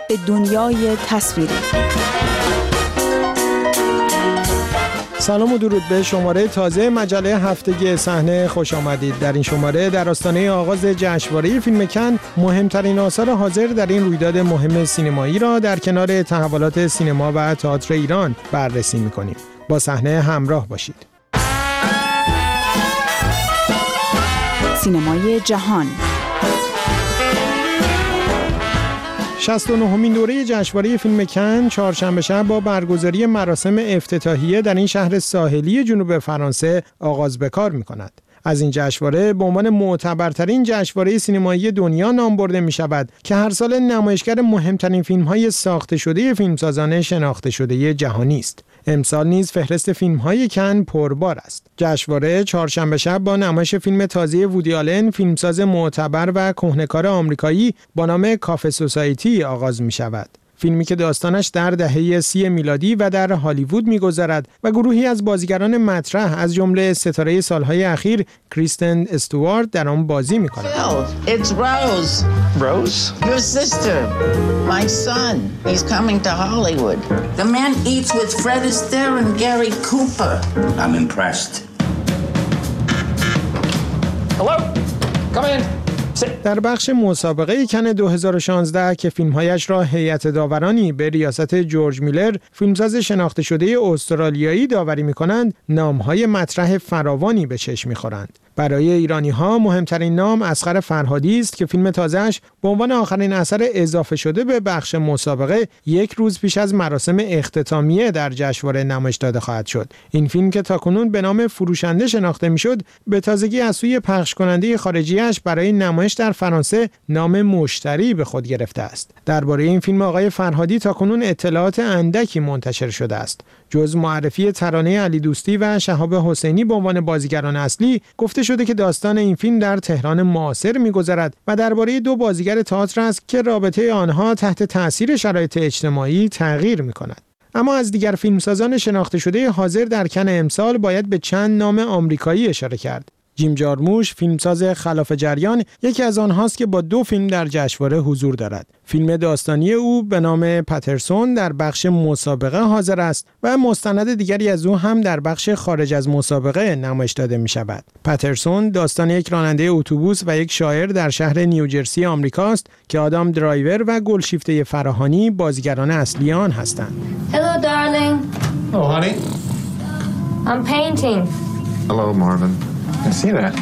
به دنیای تصویری. سلام و درود به شماره تازه مجله هفتگی صحنه خوش آمدید. در این شماره در آستانه آغاز جشنواره فیلم کن مهمترین آثار حاضر در این رویداد مهم سینمایی را در کنار تحولات سینما و تئاتر ایران بررسی می‌کنیم. با صحنه همراه باشید. سینمای جهان 69مین دوره جشنواره فیلم کن چهارشنبه شب با برگزاری مراسم افتتاحیه در این شهر ساحلی جنوب فرانسه آغاز به کار می‌کند. از این جشنواره به عنوان معتبرترین جشنواره سینمایی دنیا نام برده می‌شود که هر سال نمایشگر مهمترین فیلم‌های ساخته شده فیلمسازان شناخته شده جهانی است. امسال نیز فهرست فیلم‌های کن پربار است. جشنواره چهارشنبه شب با نمایش فیلم تازه وودی آلن، فیلمساز معتبر و کهنه‌کار آمریکایی با نام کافه سوسایتی آغاز می‌شود. فیلمی که داستانش در دهه 30 میلادی و در هالیوود می‌گذرد و گروهی از بازیگران مطرح از جمله ستاره سالهای اخیر کریستن استوارت در آن بازی می‌کنند. It's Rose. Rose? Your sister. My son. He's coming to Hollywood. The man eats with Fred Astaire and Gary Cooper. I'm impressed. Hello? Come in. در بخش مسابقه کن 2016 که فیلمهایش را هیئت داورانی به ریاست جورج میلر، فیلمساز شناخته شده استرالیایی داوری می‌کنند، نام‌های مطرح فراوانی به چشم می‌خورند. برای ایرانی‌ها مهمترین نام اصغر فرهادی است که فیلم تازه‌اش به عنوان آخرین اثر اضافه شده به بخش مسابقه یک روز پیش از مراسم اختتامیه در جشنواره نمایش داده خواهد شد. این فیلم که تاکنون به نام فروشنده شناخته می‌شد، به تازگی از سوی پخش کننده خارجی‌اش برای نمایش در فرانسه نام مشتری به خود گرفته است. درباره این فیلم آقای فرهادی تاکنون اطلاعات اندکی منتشر شده است. جز معرفی ترانه علی دوستی و شهاب حسینی به عنوان بازیگران اصلی، گفته شده که داستان این فیلم در تهران معاصر می‌گذرد و درباره دو بازیگر تئاتر است که رابطه آنها تحت تأثیر شرایط اجتماعی تغییر می‌کند. اما از دیگر فیلمسازان شناخته شده حاضر در کن امسال باید به چند نام آمریکایی اشاره کرد. جیم جارموش، فیلمساز خلاف جریان، یکی از آنهاست که با 2 فیلم در جشنواره حضور دارد. فیلم داستانی او به نام پاترسون در بخش مسابقه حاضر است و مستند دیگری از او هم در بخش خارج از مسابقه نمایش داده می شود. پاترسون داستان یک راننده اتوبوس و یک شاعر در شهر نیوجرسی آمریکاست که آدام درایور و گلشیفته فراهانی بازیگران اصلی آن هستند. Hello darling. Oh honey. I'm painting. Hello Marvin. I see that.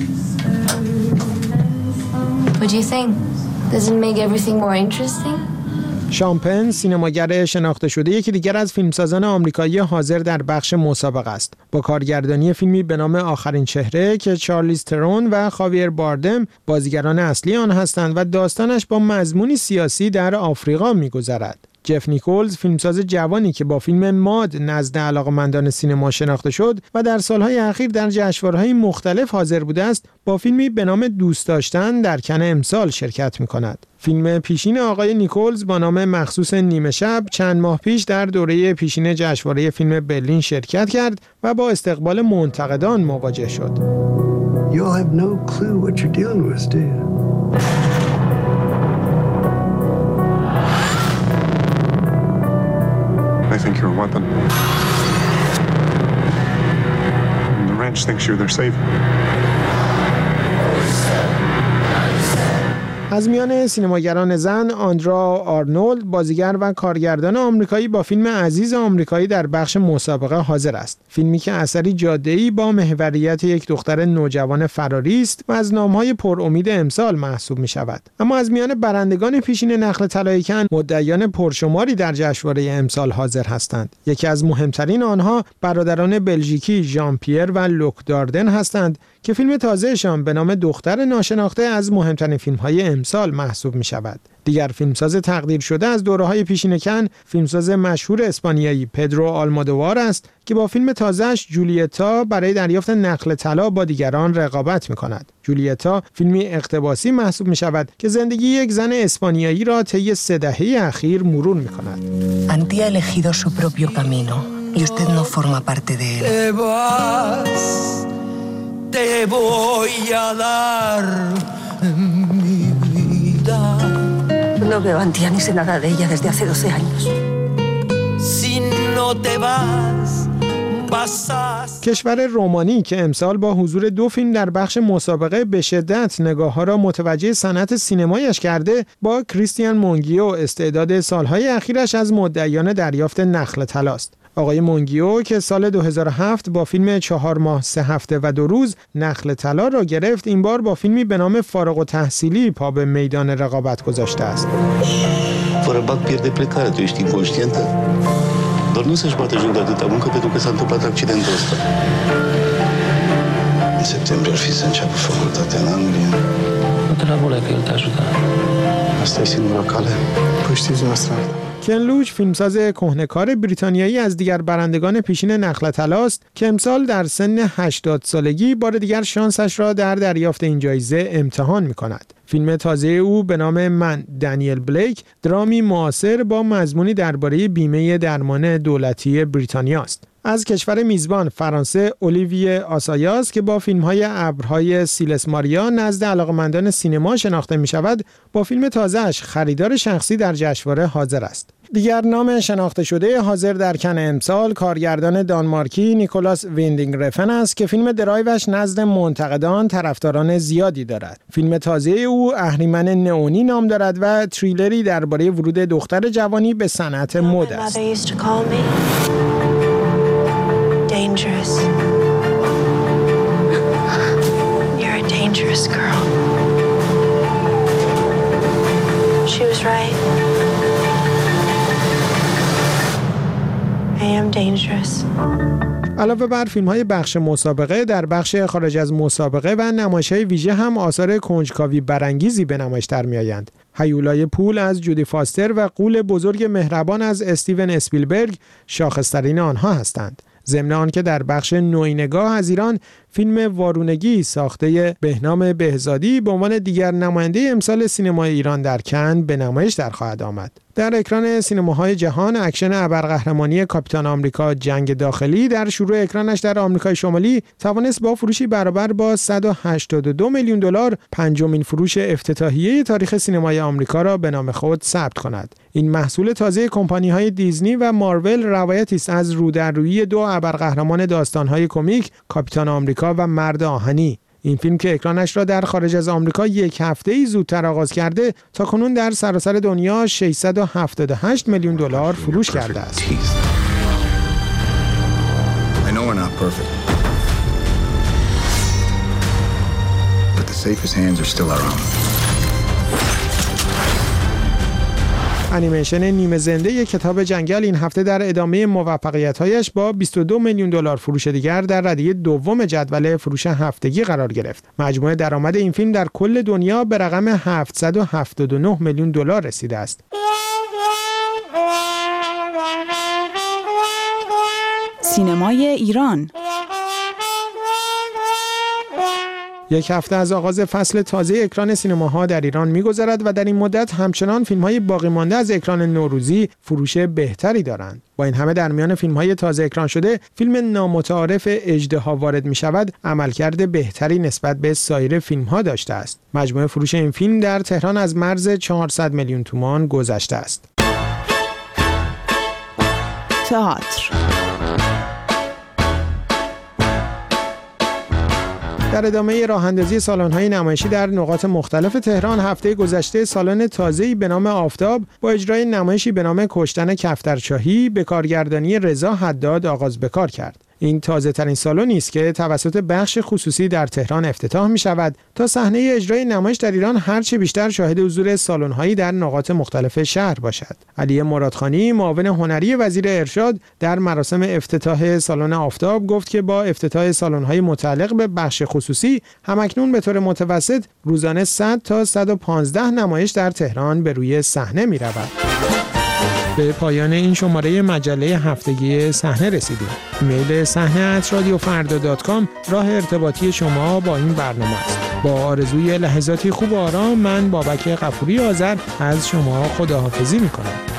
What do you think? Does it make everything more interesting? شامپن، سینماگر شناخته شده یکی دیگر از فیلمسازان آمریکایی حاضر در بخش مسابقه است. با کارگردانی فیلمی به نام آخرین چهره که چارلیز ترون و خاویر باردم بازیگران اصلی آن هستند و داستانش با مضمونی سیاسی در آفریقا می‌گذرد. جف نیکولز، فیلمساز جوانی که با فیلم ماد نزد علاقه‌مندان سینما شناخته شد و در سالهای اخیر در جشنواره‌های مختلف حاضر بوده است، با فیلمی به نام دوست داشتن در کن امسال شرکت می‌کند. فیلم پیشین آقای نیکولز با نام مخصوص نیمه شب چند ماه پیش در دوره پیشین جشنواره فیلم برلین شرکت کرد و با استقبال منتقدان مواجه شد. You'll have no clue what you're dealing with, do you? I think you're a weapon. And the ranch thinks you're their savior. از میان سینماگران زن، آندرا آرنولد، بازیگر و کارگردان آمریکایی با فیلم عزیز آمریکایی در بخش مسابقه حاضر است. فیلمی که اثری جاده‌ای با محوریت یک دختر نوجوان فراری است و از نام‌های پرامید امسال محسوب می‌شود. اما از میان برندگان پیشین نخل طلای کن، مدعیان پرشماری در جشنواره امسال حاضر هستند. یکی از مهمترین آنها برادران بلژیکی ژان پیر و لوک داردن هستند که فیلم تازه‌شان به نام دختر ناشناخته از مهمترین فیلم‌های امسال محسوب می‌شود. دیگر فیلمساز تقدیر شده از دوره‌های پیشین کن، فیلمساز مشهور اسپانیایی پدرو آلمودوار است که با فیلم تازه‌اش جولیتا برای دریافت نخل طلا با دیگران رقابت می‌کند. جولیتا فیلمی اقتباسی محسوب می‌شود که زندگی یک زن اسپانیایی را طی 3 دهه اخیر مرور می‌کند. Anti ha elegido su propio camino y usted no forma parte de él. Te voy a dar mi vida. No veo a Antia ni sé nada de ella desde hace 12 años. Si no te vas. کشور رومانی که امسال با حضور 2 فیلم در بخش مسابقه به شدت نگاه‌ها را متوجه صنعت سینمایش کرده، با کریستیان مونگیو استعداد سالهای اخیرش از مدعیان دریافت نخل طلاست. آقای مونگیو که سال 2007 با فیلم 4 ماه 3 هفته و 2 روز نخل طلا را گرفت، این بار با فیلمی به نام فارغ التحصیلی پا به میدان رقابت گذاشته است. Fără bag pierde plecarea, tu ești inconștientă? Doar nu să-și bată joc de atâta muncă pentru că s-a întâmplat accidentul ăsta. În septembrie ar fi să înceapă facultatea în Anglia. Nu te la volea că el te ajută. Asta e singura cale. Păi știți noastră. کن لوچ فیلمساز کهنه‌کار بریتانیایی از دیگر برندگان پیشین نخل طلاست که امسال در سن 80 سالگی بار دیگر شانسش را در دریافت این جایزه امتحان می‌کند. فیلم تازه او به نام من دانیل بلیک درامی معاصر با مضمونی درباره بیمه درمان دولتی بریتانیا است. از کشور میزبان فرانسه اولیویه آسایاس که با فیلم‌های ابرهای سیلس ماریا نزد علاقه‌مندان سینما شناخته می‌شود، با فیلم تازه‌اش خریدار شخصی در جشنواره حاضر است. دیگر نام شناخته شده حاضر در کن امسال کارگردان دانمارکی نیکولاس ویندینگ رفن است که فیلم درایوش نزد منتقدان طرفداران زیادی دارد. فیلم تازه او اهریمن نئونی نام دارد و تریلری درباره ورود دختر جوانی به صنعت مد است. Dangerous. You're a dangerous girl. She was right. I am dangerous. علاوه بر فیلم‌های بخش مسابقه، در بخش خارج از مسابقه و نمایش‌های ویژه هم آثار کنجکاوی برانگیزی به نمایش درمی‌آیند. هیولای پول از جودی فاستر و غول بزرگ مهربان از استیون اسپیلبرگ شاخص‌ترین آنها هستند. ضمن آنکه در بخش نوینگاه از ایران فیلم وارونگی ساخته بهنام بهزادی به عنوان دیگر نماینده امسال سینمای ایران در کن به نمایش در خواهد آمد. در اکران سینماهای جهان اکشن ابرقهرمانی کاپیتان آمریکا جنگ داخلی در شروع اکرانش در آمریکای شمالی توانست با فروشی برابر با 182 میلیون دلار پنجمین فروش افتتاحیه تاریخ سینمای آمریکا را به نام خود ثبت کند. این محصول تازه کمپانی‌های دیزنی و مارول روایتی است از رودررویی 2 ابرقهرمان داستان‌های کمیک، کاپیتان آمریکا و مرد آهنی. این فیلم که اکرانش را در خارج از آمریکا 1 هفته‌ای زودتر آغاز کرده، تاکنون در سراسر دنیا 678 میلیون دلار فروش کرده است. I know we're not perfect. But the safest hands are still our own. انیمیشن نیمه زنده کتاب جنگل این هفته در ادامه موفقیت‌هایش با 22 میلیون دلار فروش دیگر در ردیه دوم جدول فروش هفتگی قرار گرفت. مجموع درآمد این فیلم در کل دنیا به رقم 779 میلیون دلار رسیده است. سینمای ایران. یک هفته از آغاز فصل تازه اکران سینماها در ایران می‌گذرد و در این مدت همچنان فیلم‌های باقی مانده از اکران نوروزی فروش بهتری دارند. با این همه در میان فیلم‌های تازه اکران شده، فیلم نامتعارف اژدها وارد می‌شود عملکرد بهتری نسبت به سایر فیلم‌ها داشته است. مجموع فروش این فیلم در تهران از مرز 400 میلیون تومان گذشته است. تئاتر. در ادامه راه‌اندازی سالن‌های نمایشی در نقاط مختلف تهران، هفته گذشته سالن تازه‌ای به نام آفتاب با اجرای نمایشی به نام کشتن کفترچاهی به کارگردانی رضا حداد آغاز به کار کرد. این تازه‌ترین سالنی است که توسط بخش خصوصی در تهران افتتاح می‌شود تا صحنه اجرای نمایش در ایران هرچه بیشتر شاهد حضور سالن‌هایی در نقاط مختلف شهر باشد. علی مرادخانی، معاون هنری وزیر ارشاد، در مراسم افتتاح سالن آفتاب گفت که با افتتاح سالن‌های متعلق به بخش خصوصی همکنون به طور متوسط روزانه 100 تا 115 نمایش در تهران به روی صحنه می‌رود. به پایان این شماره مجله هفتگی صحنه رسیدیم. ایمیل صحنه@radiofarda.com راه ارتباطی شما با این برنامه است. با آرزوی لحظاتی خوب و آرام، من بابک غفوری آذر از شما خداحافظی می‌کنم.